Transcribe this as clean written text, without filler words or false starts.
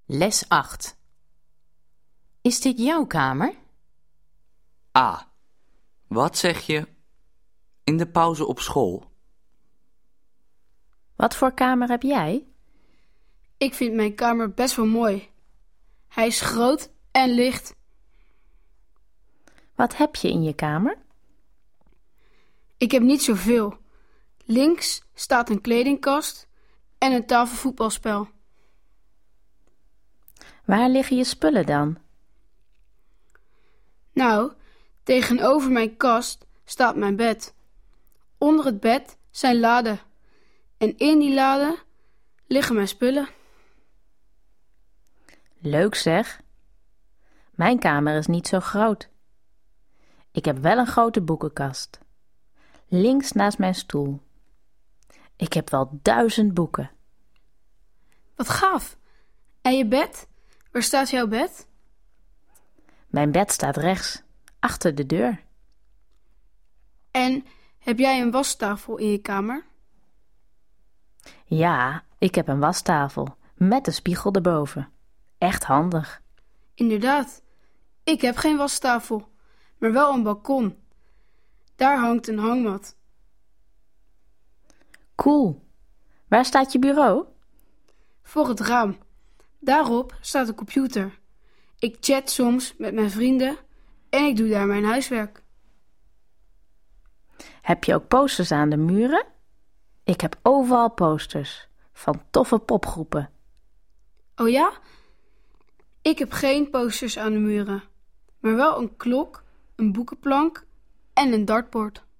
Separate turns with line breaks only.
Les 8. Is dit jouw kamer?
A. Wat zeg je in de pauze op school?
Wat voor kamer heb jij?
Ik vind mijn kamer best wel mooi. Hij is groot en licht.
Wat heb je in je kamer?
Ik heb niet zoveel. Links staat een kledingkast en een tafelvoetbalspel.
Waar liggen je spullen dan?
Nou, tegenover mijn kast staat mijn bed. Onder het bed zijn laden. En in die laden liggen mijn spullen.
Leuk zeg. Mijn kamer is niet zo groot. Ik heb wel een grote boekenkast. Links naast mijn stoel. Ik heb wel 1000 boeken.
Wat gaaf. En je bed? Waar staat jouw bed?
Mijn bed staat rechts, achter de deur.
En heb jij een wastafel in je kamer?
Ja, ik heb een wastafel met een spiegel erboven. Echt handig.
Inderdaad. Ik heb geen wastafel, maar wel een balkon. Daar hangt een hangmat.
Cool. Waar staat je bureau?
Voor het raam. Daarop staat een computer. Ik chat soms met mijn vrienden en ik doe daar mijn huiswerk.
Heb je ook posters aan de muren? Ik heb overal posters van toffe popgroepen.
Oh ja? Ik heb geen posters aan de muren, maar wel een klok, een boekenplank en een dartbord.